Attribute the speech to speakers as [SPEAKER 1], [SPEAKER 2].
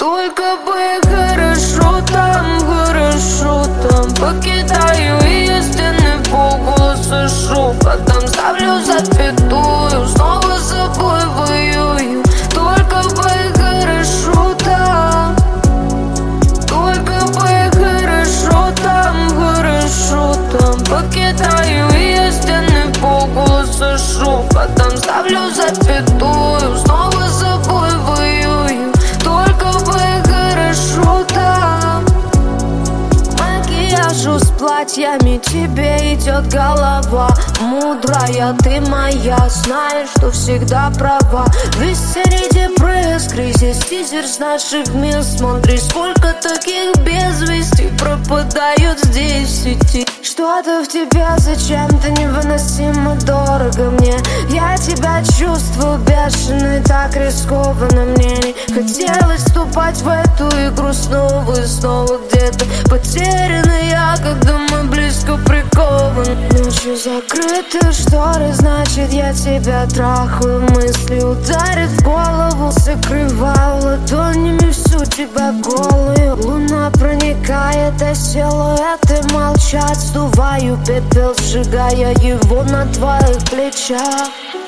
[SPEAKER 1] Только бы хорошо там, покидаю ее стены, полголоса шу. Потом ставлю запятую, снова с собой воюю. Только бы хорошо там, только бы хорошо там, покидаю ее стены, полголоса шу. Потом ставлю запятую, снова с собой воюю. Только бы хорошо там. Макияжу с платьями тебе идет голова. Мудрая ты моя, знаешь, что всегда права. Весь среди пресс, кризис, тизер с наших мест. Смотри, сколько таких без вести пропадают здесь в сети. Что-то в тебе зачем-то невыносимо дорого мне. Я тебя чувствую бешено и так рискованно. Мне не хотелось вступать в эту игру снова и снова. Где-то потеряна я, когда мы близко прикованы. Ночью закрыты шторы, значит я тебя трахаю. Мысли ударят в голову, закрываю ладонями всю тебя голую. Луна проникает, а силуэты молчат. Сдуваю пепел, сжигая его на твоих плечах.